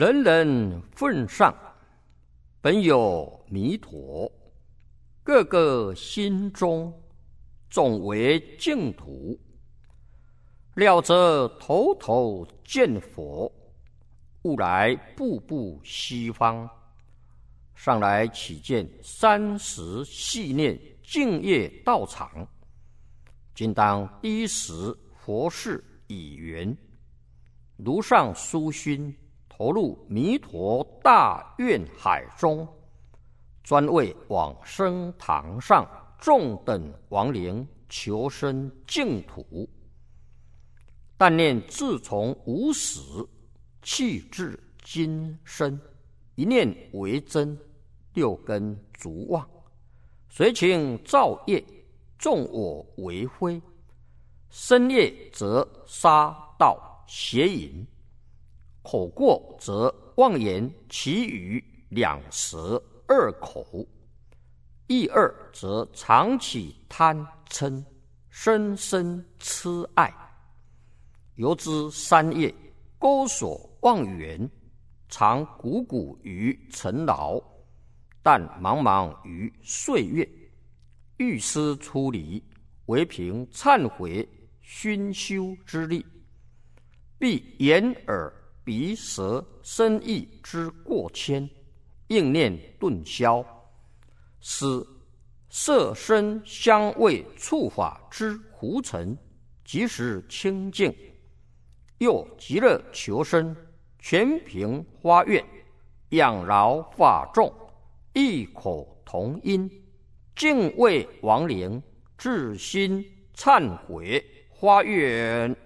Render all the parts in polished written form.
人人份上，本有弥陀，个个心中总为净土。了则头头见佛，悟来步步西方。上来起见30系念净业道场，今当第一时佛事已圆。如上殊勋，投入弥陀大愿海中，专为往生堂上众等亡灵求生净土。但念自从无始气至今生，一念为真，6根足妄，随情造业，纵我为非。身业则杀盗邪淫，口过则妄言绮语2舌2口，意2则常起贪嗔深深痴爱。由之3业钩锁妄缘，常汩汩于尘劳，但茫茫于岁月。欲思出离，唯凭忏悔熏修之力，必眼耳鼻舌身意之过谦，应念顿消，使色身香味触法之胡尘即时清净。又极乐求生，全凭发愿，仰饶法众，异口同音，敬畏亡灵，至心忏悔发愿。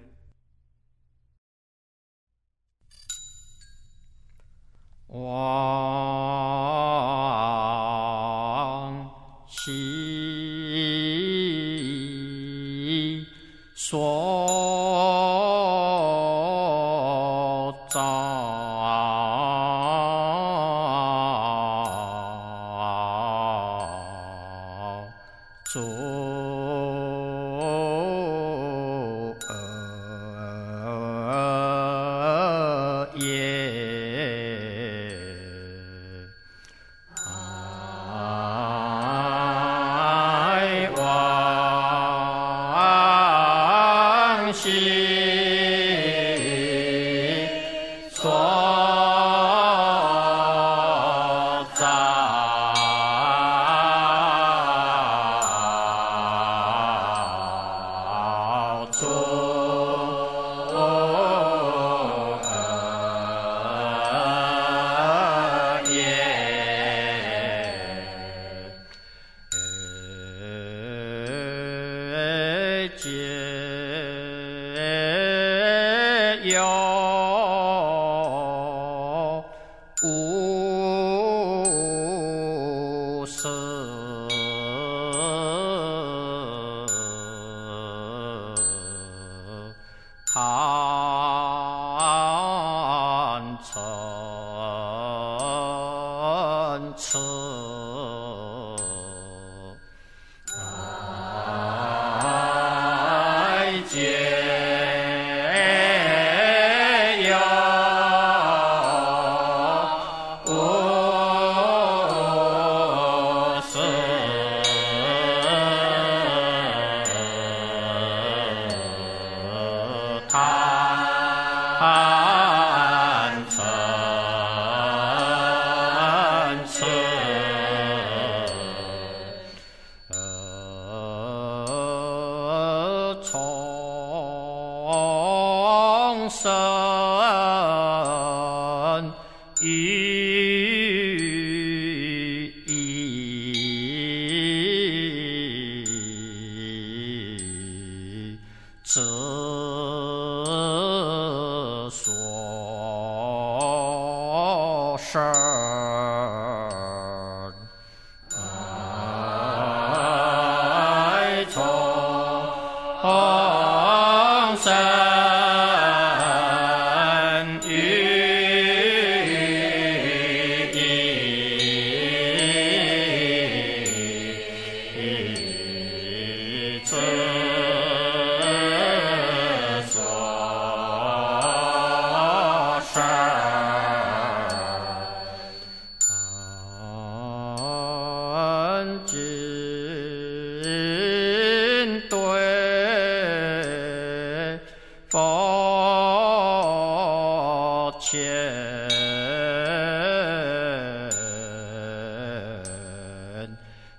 往昔所造诸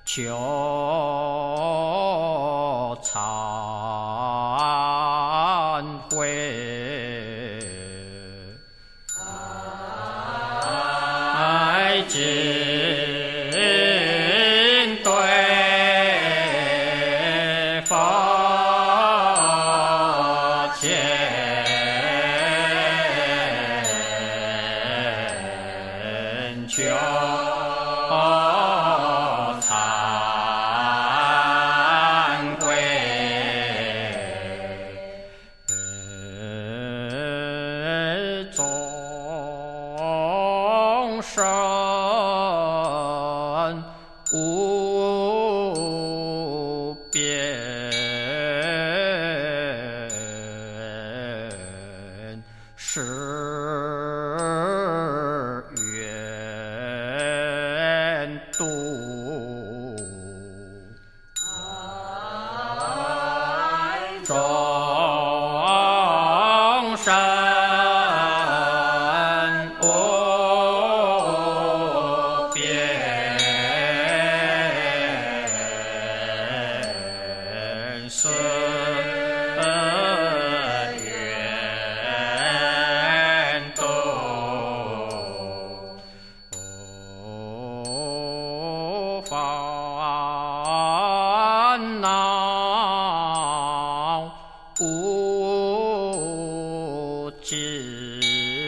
求忏悔，今对佛前求忏悔，众生无边誓愿度，众生无边誓愿度，烦恼无尽，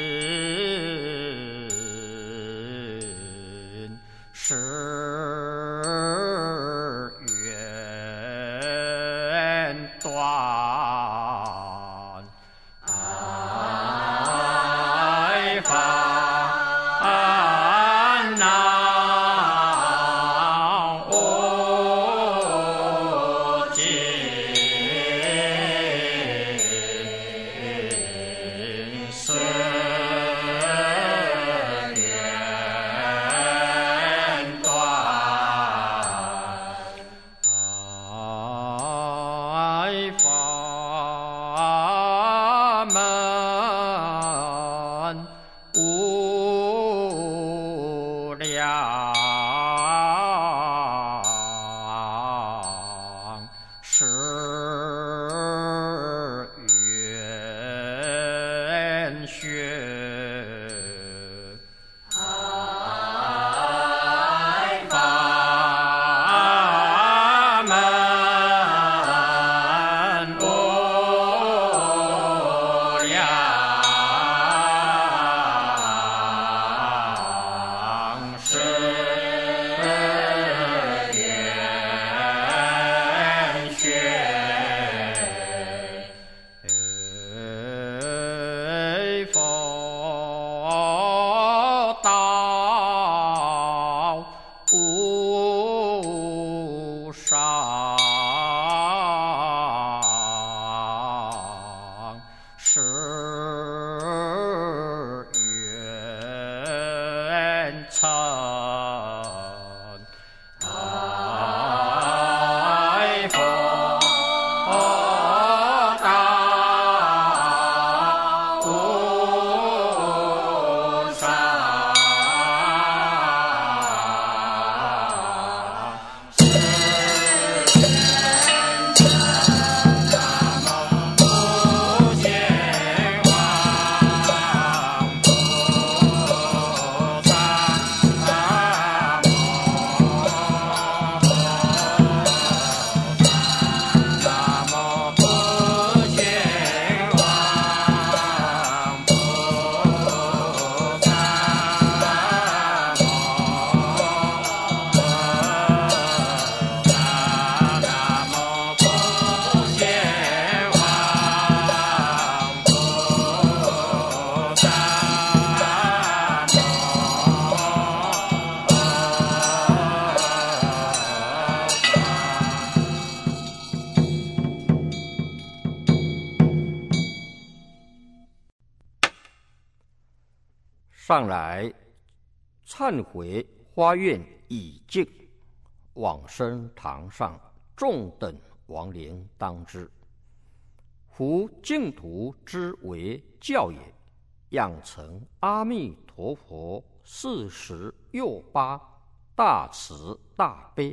誓愿断，烦恼无尽，誓愿断，法门无量，誓愿学，法门无量，誓愿学，佛道无上，誓愿成，佛道无上，上来忏悔发愿已尽，往生堂上众等亡灵当知。夫净土之为教也，养成阿弥陀佛40又8大慈大悲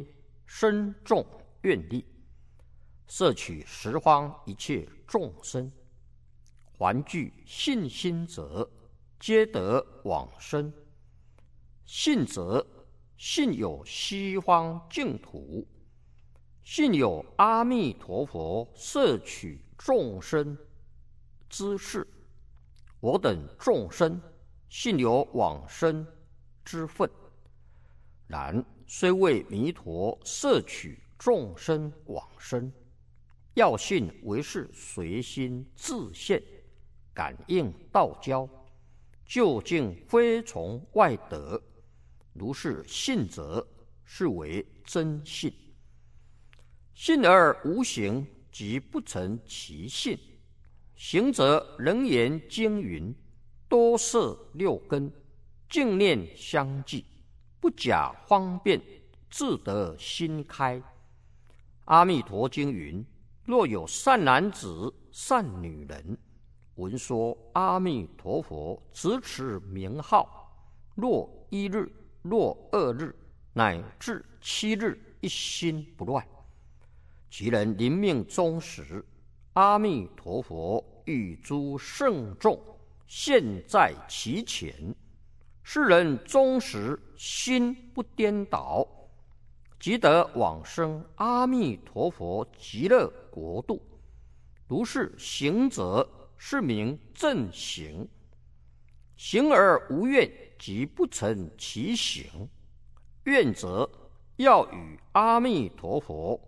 深重愿力，摄取十方一切众生，凡具信心者，皆得往生。信者，信有西方净土，信有阿弥陀佛摄取众生之事，我等众生信有往生之分。然虽为弥陀摄取众生往生，要信为是随心自现，感应道交，究竟非从外得。如是信者，是为真信。信而无行，即不成其信。行者人言经云：多摄六根，净念相继，不假方便，自得心开。阿弥陀经云：若有善男子、善女人，闻说阿弥陀佛执持名号，若一日，若二日，乃至7日，一心不乱，其人临命终时，阿弥陀佛与诸圣众现在其前，是人终时心不颠倒，即得往生阿弥陀佛极乐国度。如是行者，是名正行。行而无愿，即不成其行。愿者，要与阿弥陀佛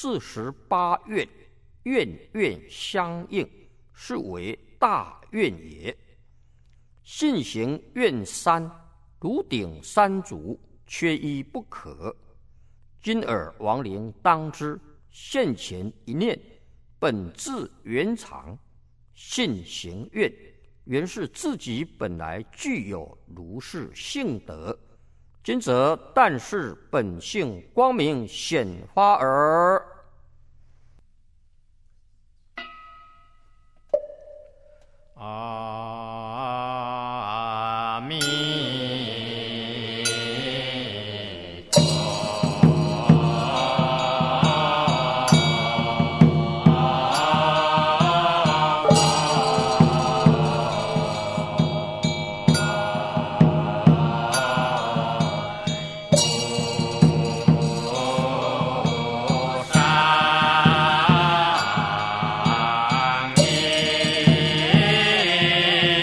48愿，愿愿相应，是为大愿也。信行愿三，如顶三足，缺一不可。今尔亡灵当知，现前一念，本自圆常。信行愿，原是自己本来具有如是性德，今则但是本性光明显发耳。 阿弥陀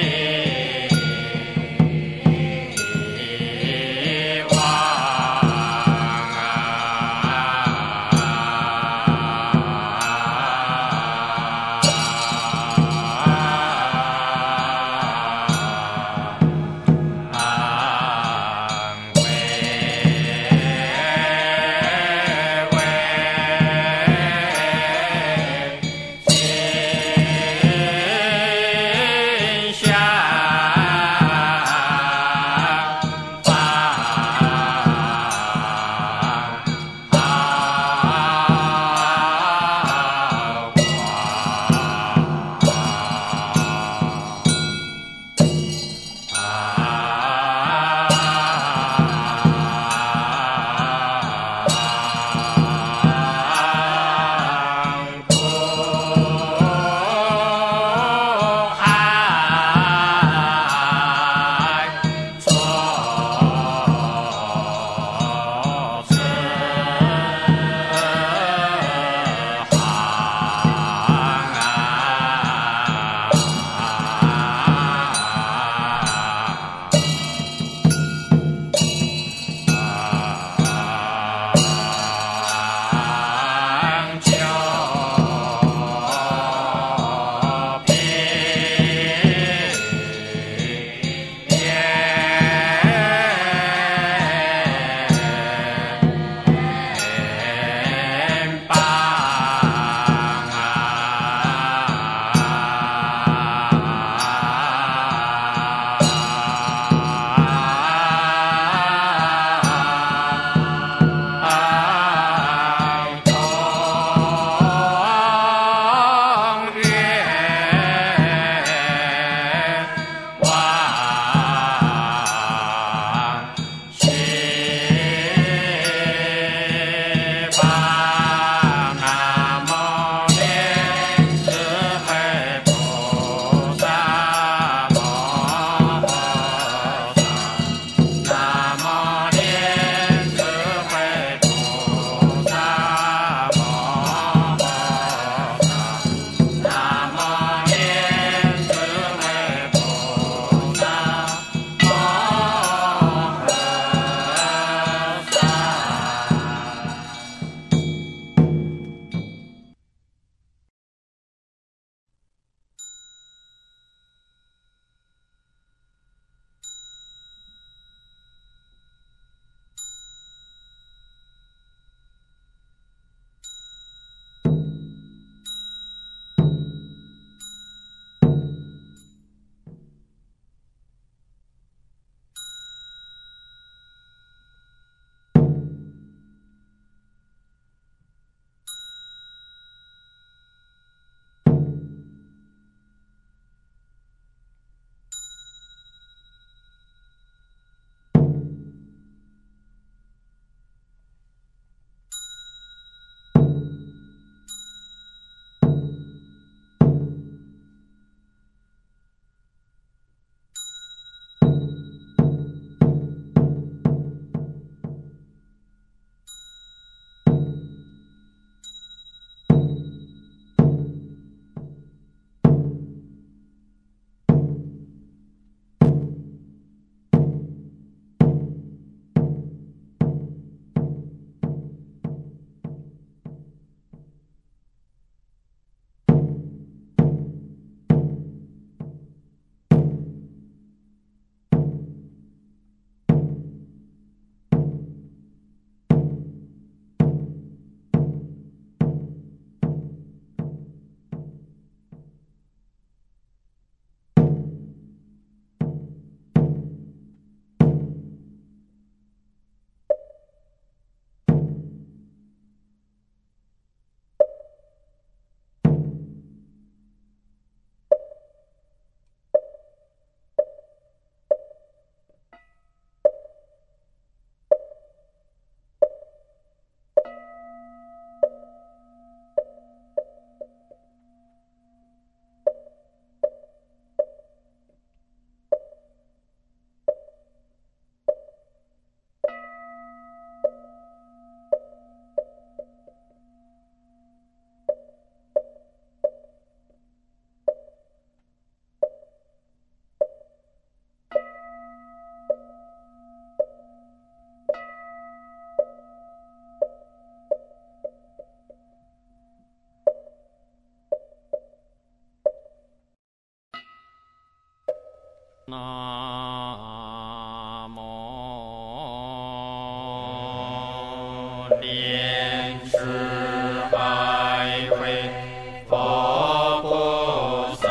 莲池海会佛菩萨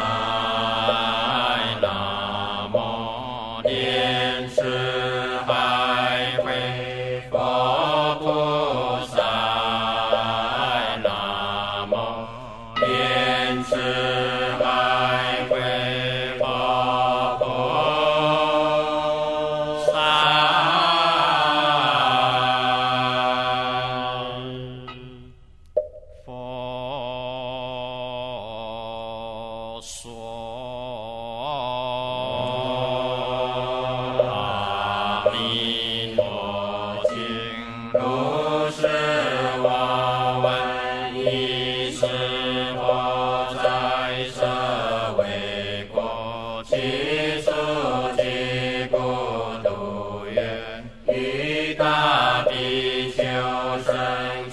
南无，莲池海会佛菩萨南无，莲池海会佛菩萨。佛说阿弥陀经，如是我闻，一世佛在舍卫国，其数及孤独园，与大比丘生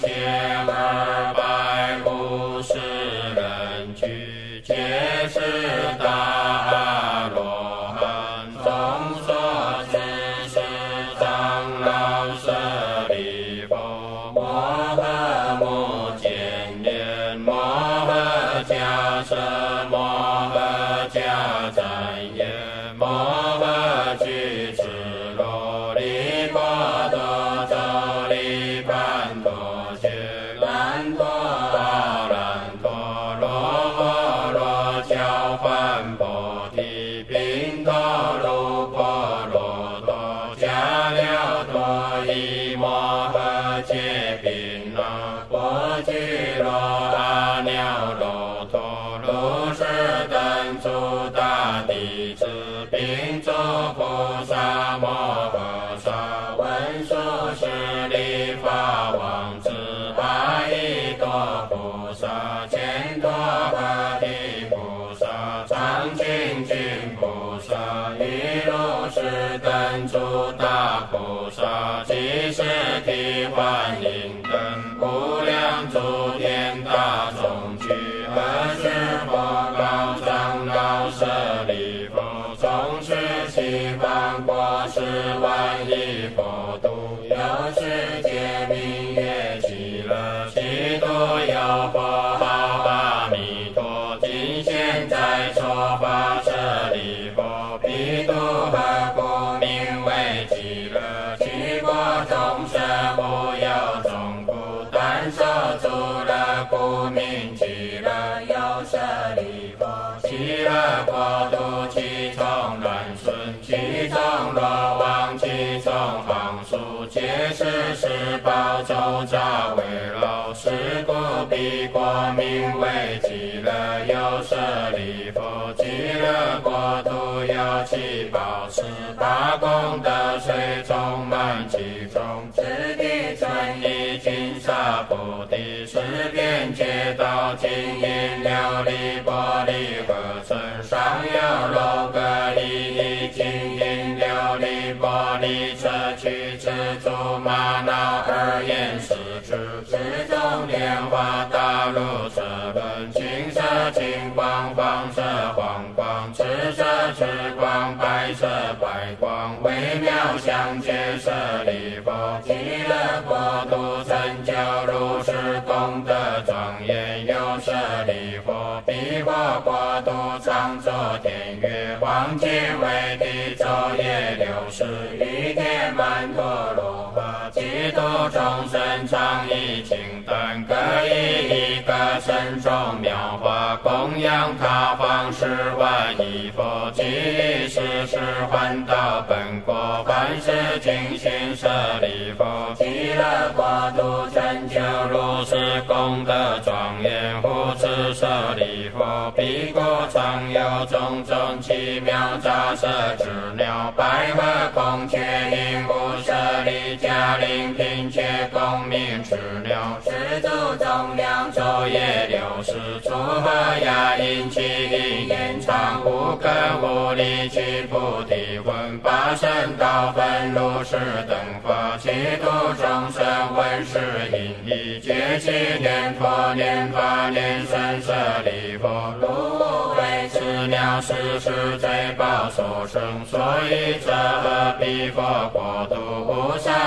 1250人俱，皆是大阿罗汉。众所知是长老舍利弗，摩诃目犍连，摩诃迦摄，摩诃迦旃延，摩诃居士罗利波多周利盘陀揭兰陀巴兰陀罗婆罗交梵菩提宾陀卢婆罗多迦廖多依摩诃揭宾那波居罗阿耨罗陀卢舍等诸大弟子并诸菩萨摩诃萨文殊师利法王子阿逸多菩萨乾陀诃提菩萨常清净菩萨与如是等诸大菩萨及释提幻影等无量诸天大众俱何时佛告长老舍利弗，从事西方国10万亿佛度，有世界名曰极乐，其度有佛号阿弥陀。今现在说法舍利弗，彼度何故名为极乐？其国众生无有众苦，但受诸乐故名极乐。有舍利弗，极乐国度其中乱顺，其中罗网，其中放疏，皆是十宝周匝围绕，是故彼国名为极乐。有舍利弗，极乐国度有七宝18功德水充满其中，此地春衣金沙菩提，十遍皆道金银琉璃玻璃合成，上有楼阁利益金银琉璃玻璃砗磲蜘蛛玛瑙二眼石质，之中莲花大陆车轮，青色青光，黄色黄光，赤色赤光，白色白光，微妙相接舍利弗，极乐国度成就如是功德庄严。有舍利弗，彼国国度常作天乐，黄金为地，昼夜60余天曼陀罗花，其度众生常以清淡，各以一个身中妙法供养他方10万亿佛，即以是时还到本国，凡是尽心舍利弗，极乐国度成就如是功德庄严。护持舍利弗，彼国常有种种奇妙杂色之鸟，百合孔雀鹦鹉舍利迦陵频雀共鸣之鸟，十足重量昼夜60，出和雅音其音延长，无根无力其菩提魂，八圣道分如是等法，其度众生闻是音译，皆其念佛念法念僧舍利弗，如无为此鸟是世罪报所生，所以这彼佛国度无上何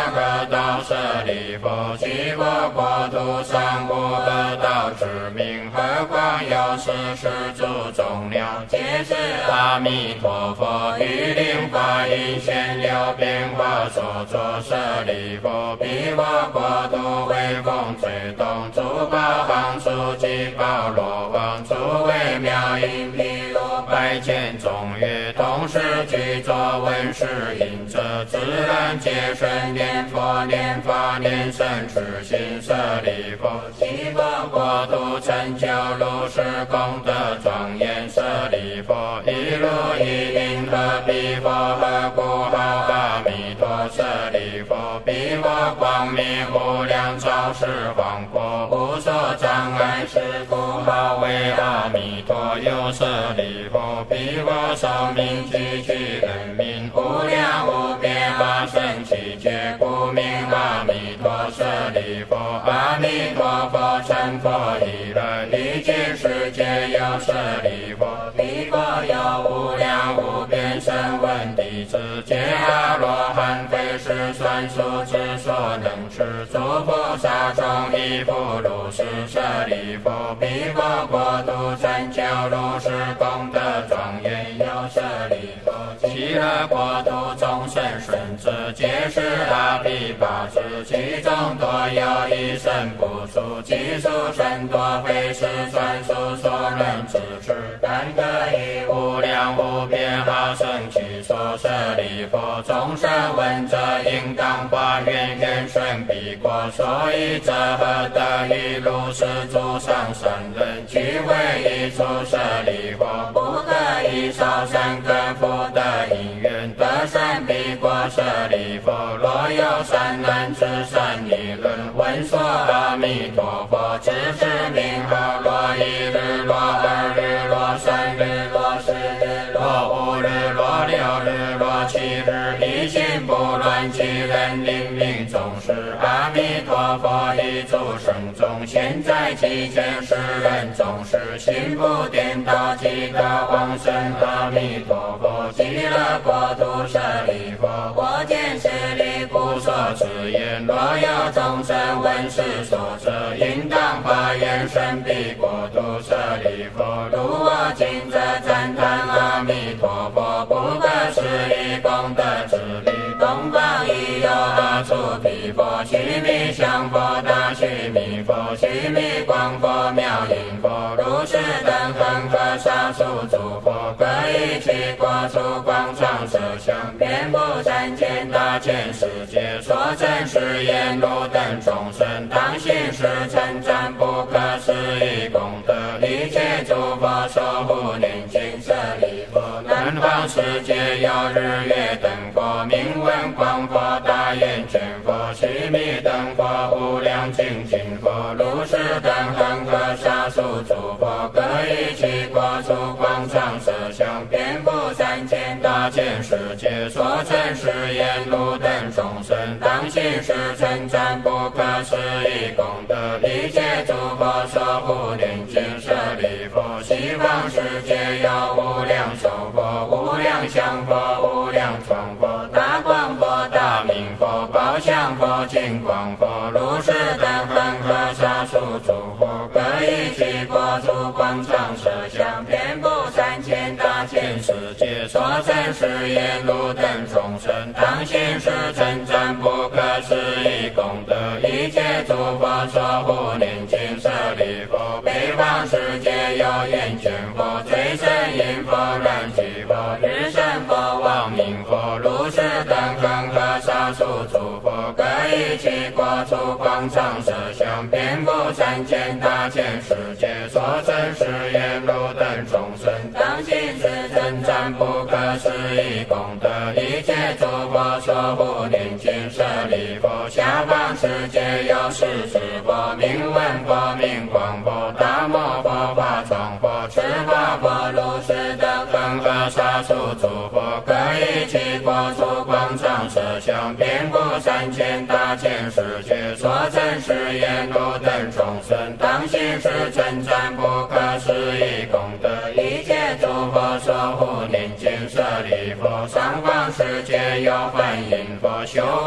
道舍利弗，其国国土上无恶道之名，何况有十世诸众鸟，皆是阿弥陀佛于灵化应现流变化所作舍利弗，彼我国土为风吹动，诸宝行数及宝罗王，诸微妙音毗卢百千众乐，同时具作闻是音者，自然皆生念佛念法念僧持心舍利弗，其佛国土成就如是功德庄严舍利弗，一如一因何彼佛何故号阿弥陀舍利弗，彼佛光明无量照世广阔，无所障碍，是故号为阿弥陀有舍利弗，彼佛寿命积聚人民，无量无边法身奇觉，故名阿弥陀舍利弗。阿弥陀佛成佛以来，历尽世界有舍利弗，彼佛有无量无边声闻弟子，皆阿罗汉，非是算数之所能持，诸菩萨众亦复如是舍利弗，彼佛国土成就如是功德庄严有舍利弗，极乐国土众生顺之，皆是阿毗跋致，其中多有一生不出，其数甚多，非是算数所能知之，但可以无量无边好生其所舍利弗，众生闻者应当发愿愿顺彼国，所以者何得于如是诸上善人俱会一处舍利弗，不可以少善根福德因缘得生彼国舍利弗，若有善男子善女人闻说阿弥陀佛之是名号，若一日若二日若三日若四日若五日若六日若七日，一心不乱，其人灵命总是阿弥陀佛一诸生中，现在其间世人总是心不颠倒，即得往生阿弥陀佛极乐国土舍利弗，我见是离故所持言，若有众生闻是所者，应当发愿生彼国土舍利弗，如我今则赞叹阿弥陀佛不可思议功德之力，东方亦有阿处毗佛、须弥相佛、大须弥佛、须弥光佛、妙音佛，如是等恒河沙数诸佛，各以其国土广长色相，遍布三千大千世界，所证是言如等众生，当信是称赞不可思议功德，一切诸佛守护念经舍利弗，南方世界有日月等佛、名闻光佛、大圆觉佛、须弥等佛、无量精进佛，如是等恒河沙数诸佛，各以其国土广长色相，遍布三千大千世界，所证是言如等众生，当信是称赞不可思议功德，一切诸佛守护念经舍利弗，西方世界有无量寿佛、无量相佛、无量光佛、大光佛、大明佛、宝相佛、金光佛，如是等恒河沙数诸佛，各以其国土广长色相，遍布三千大千世界，所证是言如等众生，当信是称赞不可思议功德，一切诸佛守护念经舍利弗，北方世界有圆觉佛、最胜音佛、燃具佛、日胜佛、王明佛，如是等恒河沙数诸佛，各以其国土广长色相，遍布三千大千世界，所证是言如等众生，当信是称赞不可思议功德，一切诸佛守护念经舍利弗，下方世界有十世佛、名闻佛、名光佛、大摩佛、法幢佛、持法佛，如是等恒河沙数诸佛，各以其国土广长色相，遍布三千大千世界，所证是言如等众生，当信是称赞不可思议功德，一切诸佛守护念经舍利弗，上方世界有梵音佛、修王佛、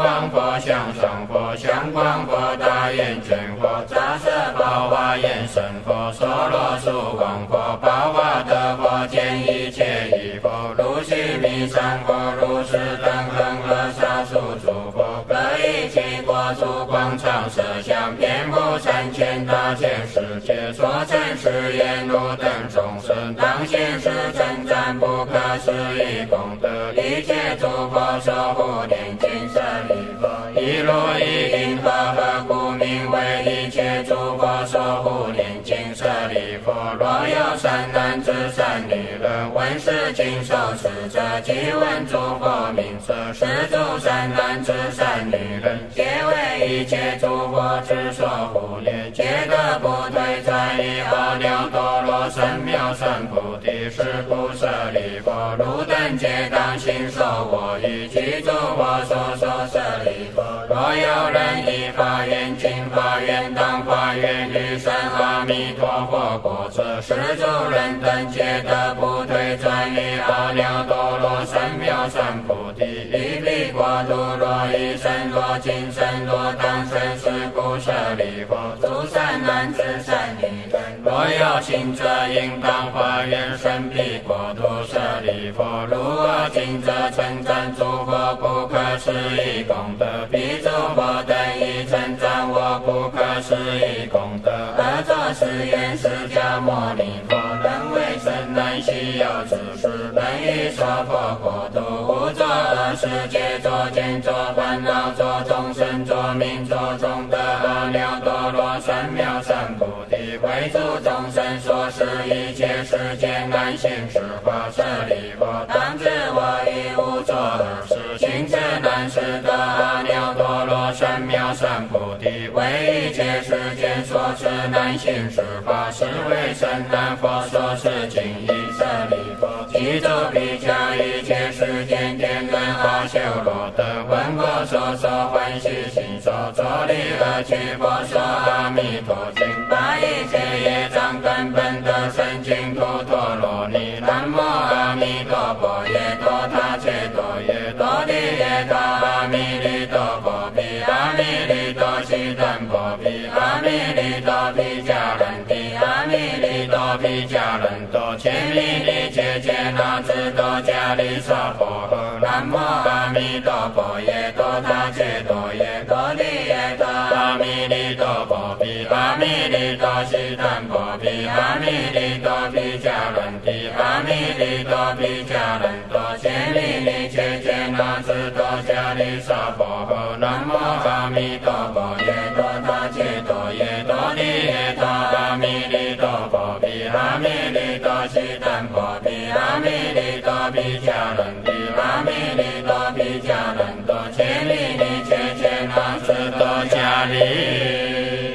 佛、向上佛、向光佛、大眼见佛、杂色宝华眼神佛、娑罗树光佛、宝华德佛、见一切义佛、如须弥山佛、如是等恒河沙数诸佛、各一切国土广场设像遍布3000大千世界，所成是言如等众生，当现是称赞不可思议功德，一切诸佛守护念经舍利佛，一如一因何故名为一切诸佛守护念经舍利佛？若有善男子善女人闻是经受持者，即闻诸佛名色，是诸善男子善女人，皆为一切诸佛之所护念，皆得不退转移阿耨多罗三藐三菩提。是故舍利弗，汝等皆当信受我于其诸佛所说舍利弗。若有人依发愿经发愿当发愿于生阿弥陀佛国者，是诸人等皆得不退转于阿耨多罗三藐三菩提。一彼国土若一生若今生若当生，是故舍利弗，诸善男子善女人，若有情者应当发愿生彼国土。舍利弗，如我今者称赞诸佛不可思议功德，彼诸佛等亦称赞我不可思议功德。而作是言：释迦牟尼佛，能为甚难稀有之事，能于娑婆国土无作恶世界，作见作烦恼，作众生，作命，作众德，阿耨多罗三藐三菩提，为诸众生所示一切世间难行十法。舍利弗，当知我亦无作恶事，行之难事得阿耨多罗三藐三菩提，为一切世间所持难行十法，是为甚难佛所持经义。舍利弗，其诸比丘一切世间天人阿修罗等，闻我所说欢喜心所作礼而取佛说阿弥陀经，把一切业障根本得生净土陀罗尼。南无阿弥陀佛耶多他切多耶多地耶多阿弥利多婆毗阿弥利多悉檀婆毗阿弥利多毗迦兰帝阿弥利多毗迦兰多切弥利切切那智多迦利萨婆诃。南无阿弥陀佛耶多他切多耶多地耶多阿弥利多婆毗阿弥利多悉檀婆毗阿弥利多毗迦兰帝阿弥利多毗迦兰多切弥利切切那智多迦利萨婆诃。南无阿弥陀佛耶多他切多耶多地耶多阿弥利多婆毗阿弥利多悉檀婆毗阿弥利多毗迦兰帝阿弥利多毗迦兰多切弥利切切那智多迦利。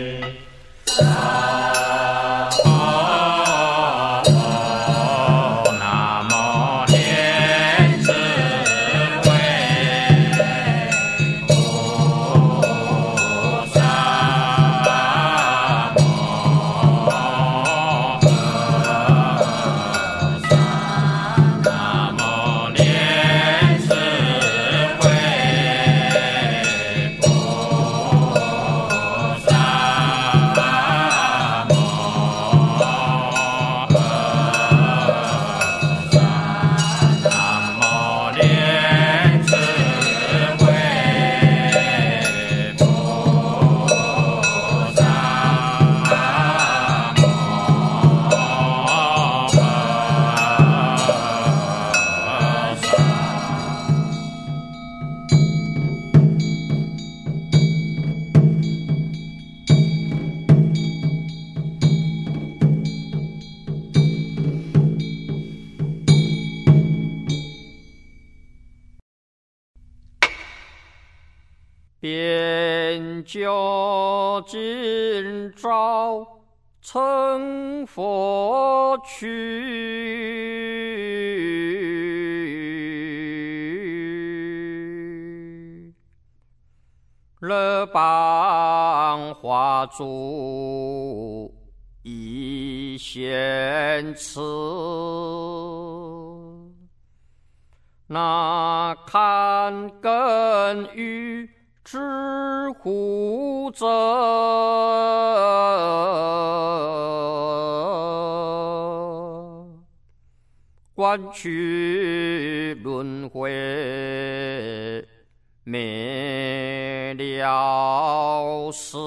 边教今朝成佛去，乐邦华诸一贤慈，那堪根于知乎者观去轮回，灭了事。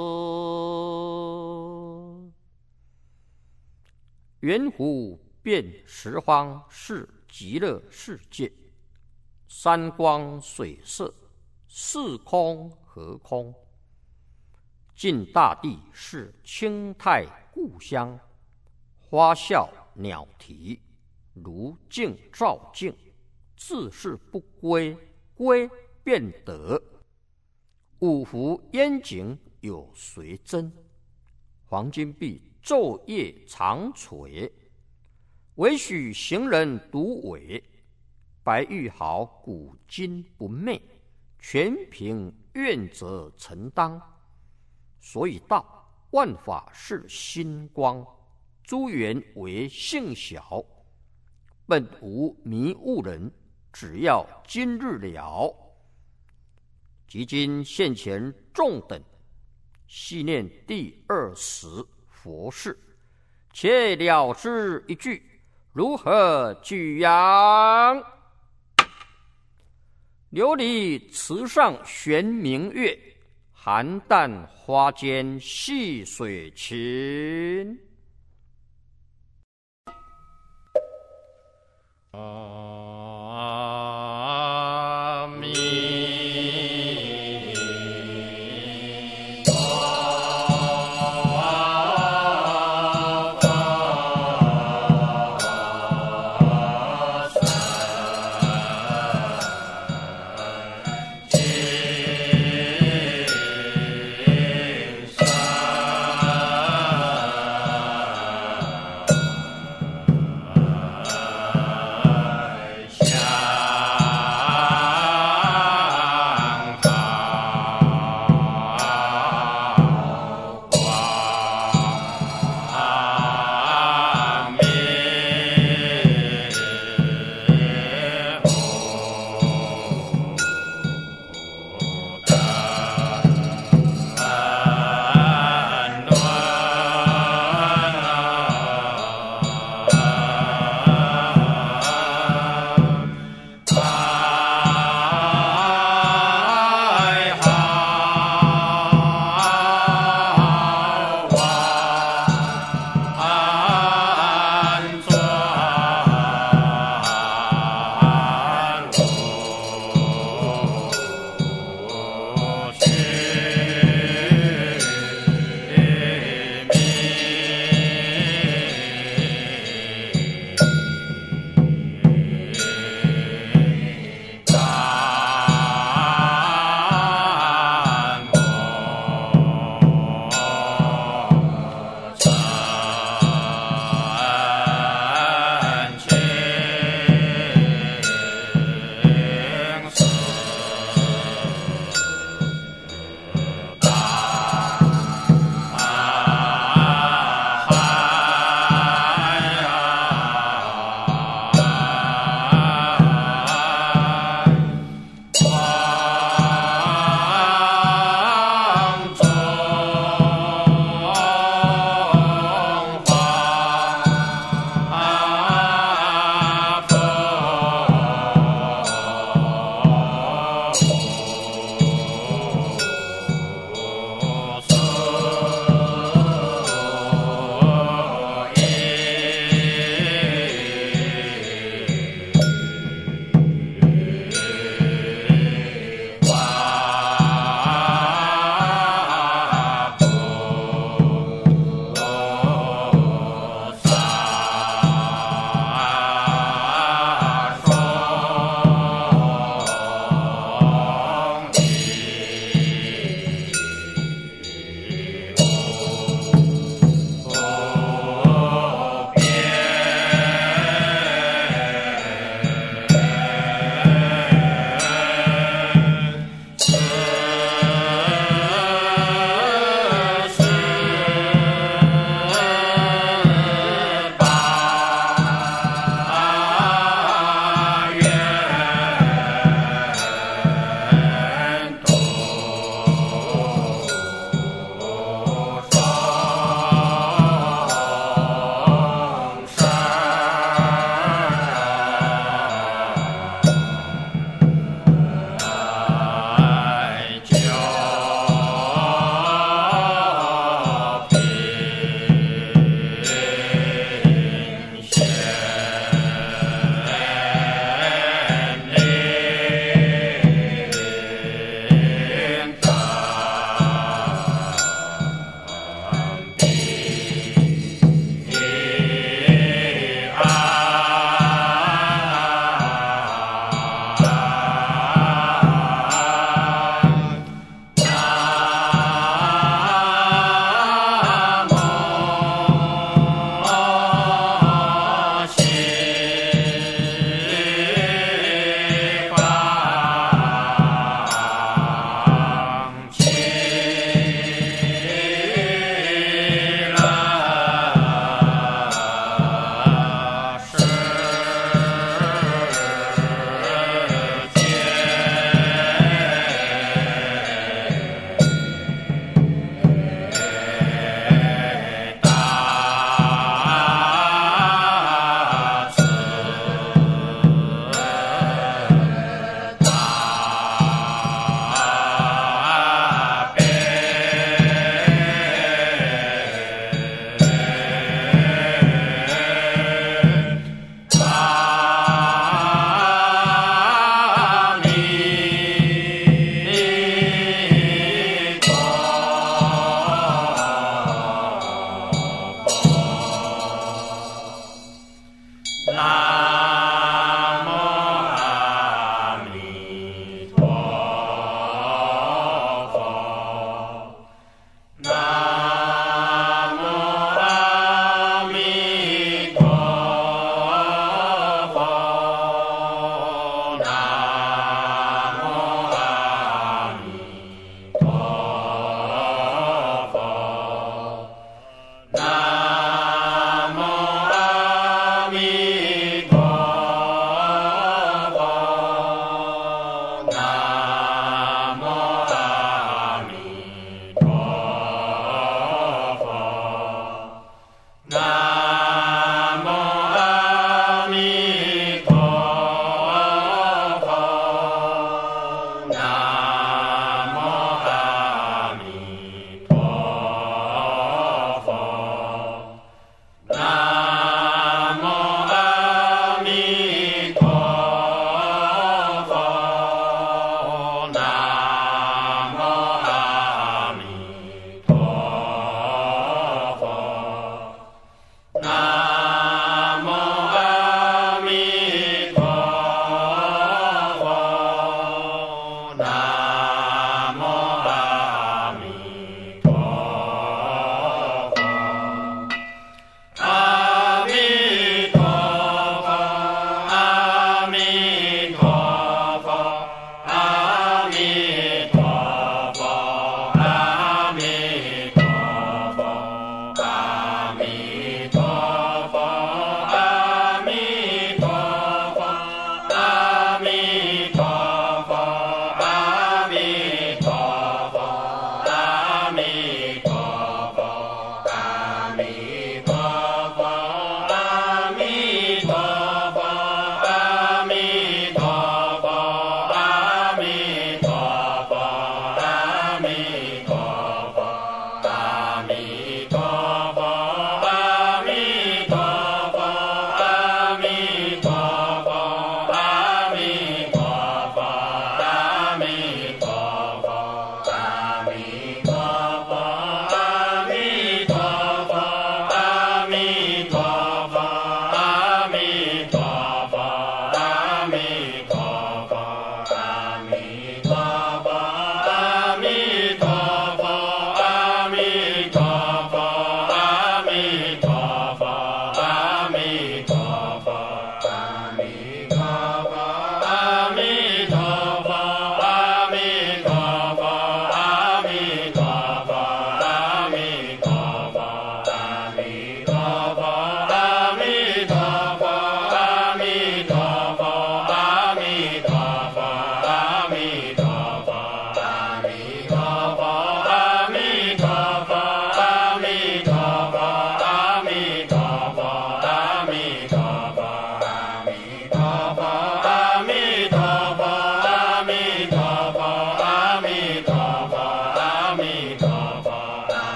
圆湖遍十方是极乐世界，山光水色，是空何空？尽大地是清泰故乡，花笑鸟啼，如镜照镜，自是不归，归便得。五湖烟景有谁真？黄金币昼夜常垂，唯许行人独伟。白玉好古今不昧，全凭愿者承当。所以道万法是心光，诸缘为性小，本无迷悟人，只要今日了。即今现前众等，细念第20佛事，且了之一句，如何举扬？琉璃池上悬明月，寒淡花间细水情。阿弥陀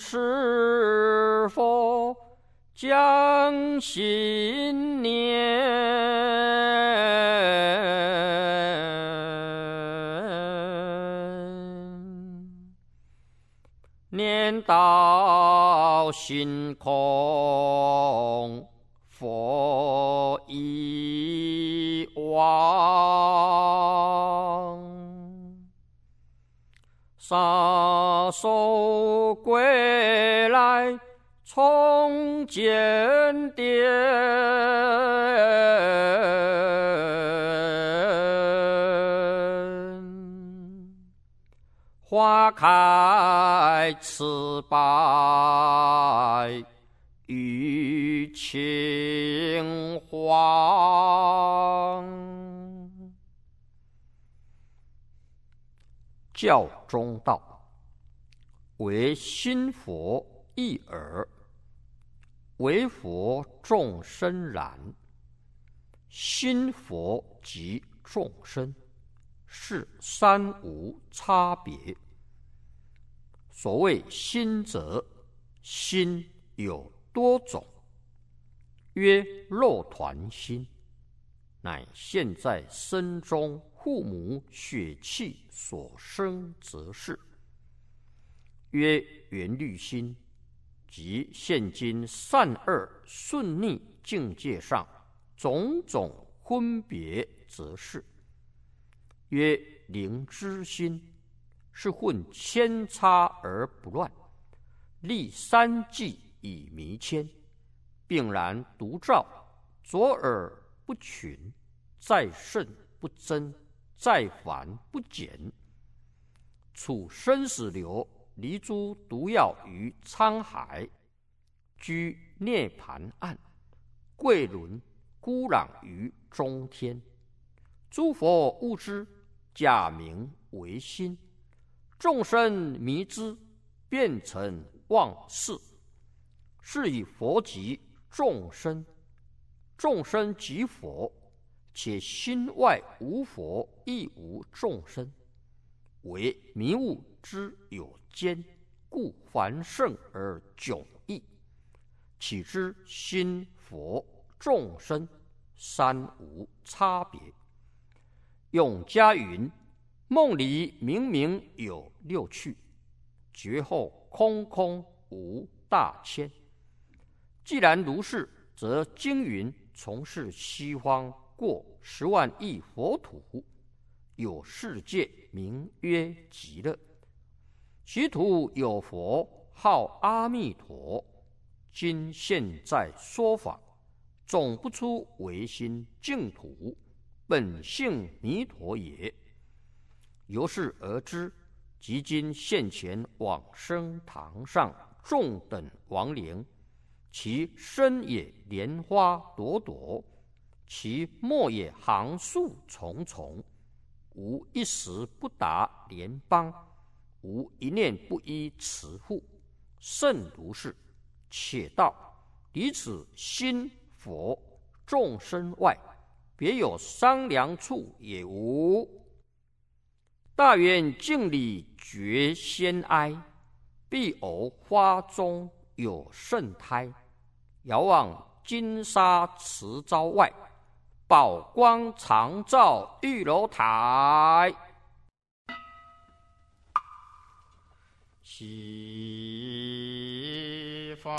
是否将新念到心空，佛已亡。撒手归来重见殿，花开此败与情黄。教中道，为心佛一耳，为佛众生然。心佛即众生，是三无差别。所谓心者，心有多种，曰肉团心，乃现在身中父母血气所生则是；曰缘虑心，即现今善恶顺逆境界上种种分别则是；曰灵知心，是混千差而不乱，立三际以迷谦，并然独照，左耳不群，再胜不增，再繁不减。处生死流，离诸毒药于沧海，居涅盘岸，贵轮孤朗于中天。诸佛悟之，假名为心；众生迷之，变成妄事。是以佛即众生，众生即佛，且心外无佛，亦无众生。为迷悟之有间，故凡圣而迥异。岂知心佛众生三无差别。永嘉云：梦里明明有六趣，觉后空空无大千。既然如是，则经云从是西方过10万亿佛土，有世界名曰极乐，其土有佛号阿弥陀。今现在说法，总不出唯心净土，本性弥陀也。由是而知，即今现前往生堂上众等亡灵，其身也莲花朵朵，其末也行树重重，无一时不达莲邦，无一念不依慈护。甚如是，且道离此心佛众生外，别有商量处也无。大圆镜里觉仙哀，碧藕花中有圣胎。遥望金沙池沼外，宝光常照玉楼台。西方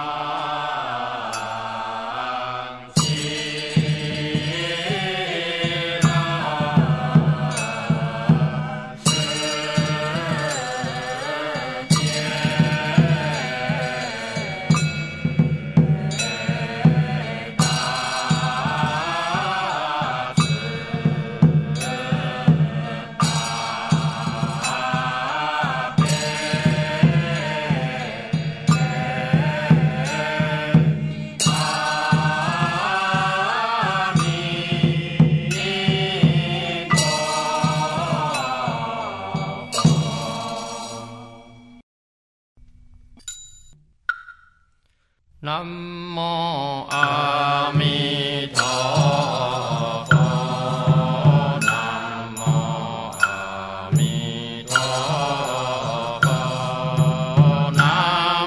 南无阿弥陀佛，南无阿弥陀佛，南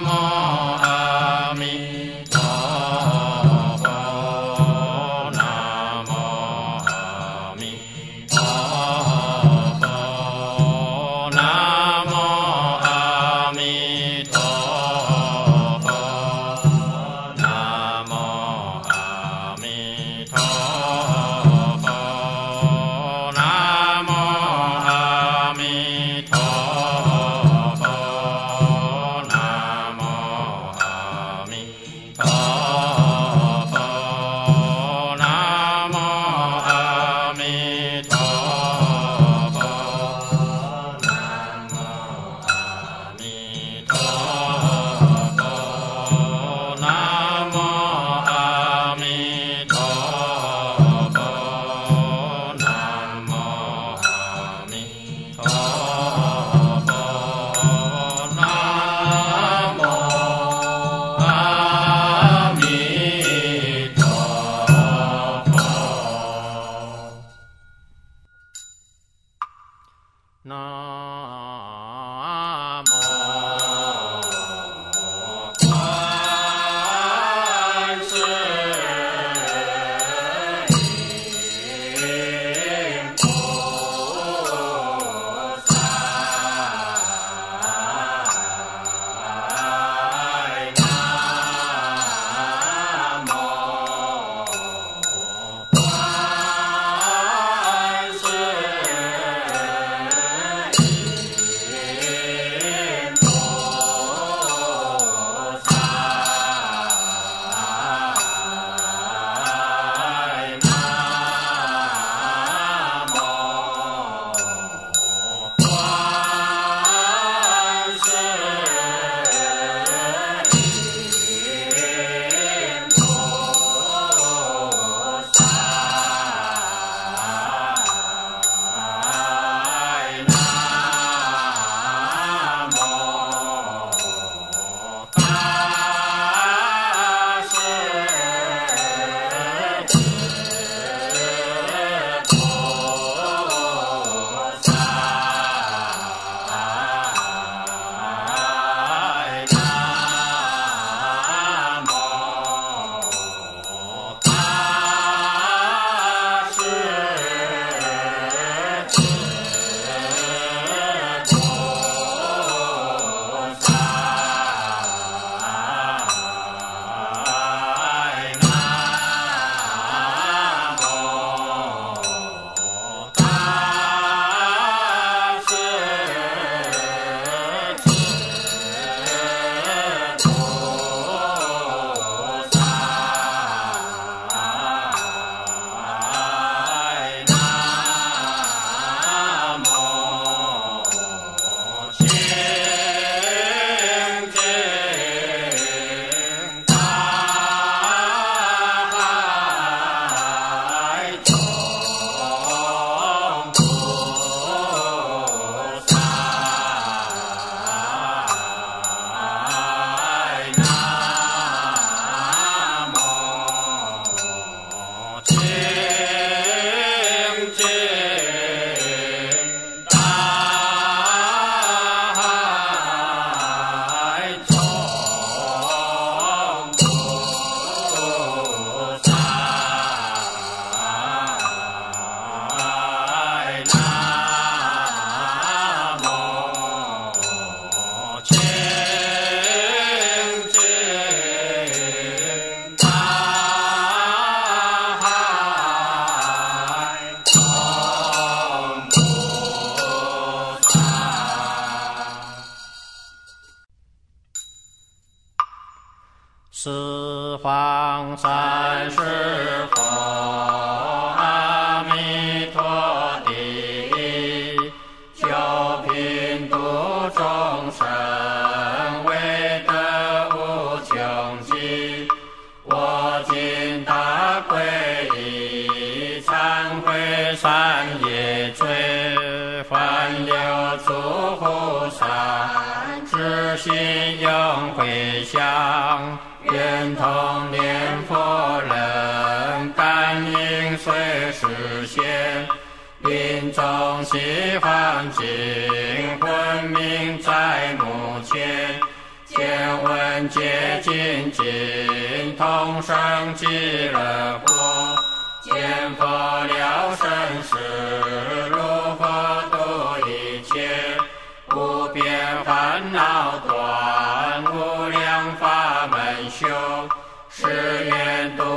十方三世佛，阿弥陀地，救贫度众生，为得无穷极。我今大皈依，忏悔三业罪，还留诸菩萨，至心永回向。愿同念佛人，感应随实现。临终西方尽，昏明在目前。见闻皆精进，同生极乐国。见佛了生死，如何度一切？无边烦恼断，无量法门修，誓愿度